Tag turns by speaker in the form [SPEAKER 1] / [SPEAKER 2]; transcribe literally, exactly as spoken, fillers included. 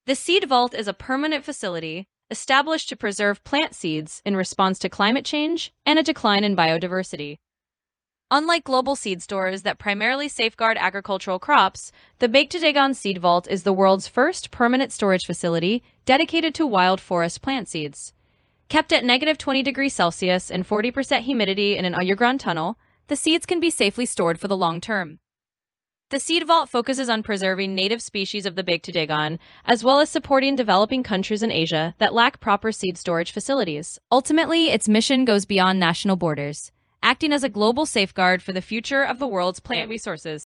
[SPEAKER 1] The Seed Vault is a permanent facility established to preserve plant seeds in response to climate change and a decline in biodiversity. Unlike global seed stores that primarily safeguard agricultural crops, the Beg-Tadagon Seed Vault is the world's first permanent storage facility dedicated to wild forest plant seeds. Kept at negative twenty degrees Celsius and forty percent humidity in an underground tunnel, the seeds can be safely stored for the long term. The Seed Vault focuses on preserving native species of the Beg-Tadagon, as well as supporting developing countries in Asia that lack proper seed storage facilities. Ultimately, its mission goes beyond national borders, acting as a global safeguard for the future of the world's plant resources.